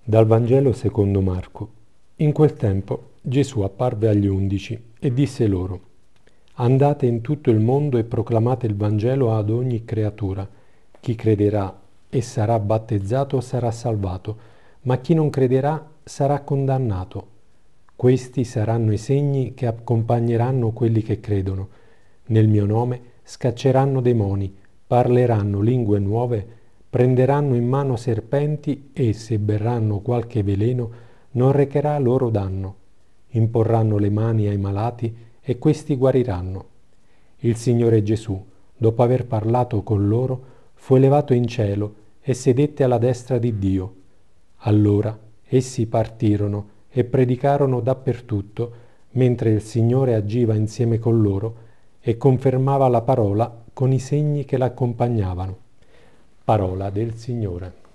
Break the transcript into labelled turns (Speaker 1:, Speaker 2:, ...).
Speaker 1: Dal Vangelo secondo Marco. In quel tempo Gesù apparve agli 11 e disse loro: Andate in tutto il mondo e proclamate il Vangelo ad ogni creatura. Chi crederà e sarà battezzato sarà salvato, ma chi non crederà sarà condannato. Questi saranno i segni che accompagneranno quelli che credono. Nel mio nome scacceranno demoni, parleranno lingue nuove, prenderanno in mano serpenti e, se berranno qualche veleno, non recherà loro danno. Imporranno le mani ai malati e questi guariranno. Il Signore Gesù, dopo aver parlato con loro, fu elevato in cielo e sedette alla destra di Dio. Allora essi partirono e predicarono dappertutto, mentre il Signore agiva insieme con loro e confermava la parola con i segni che l'accompagnavano. Parola del Signore.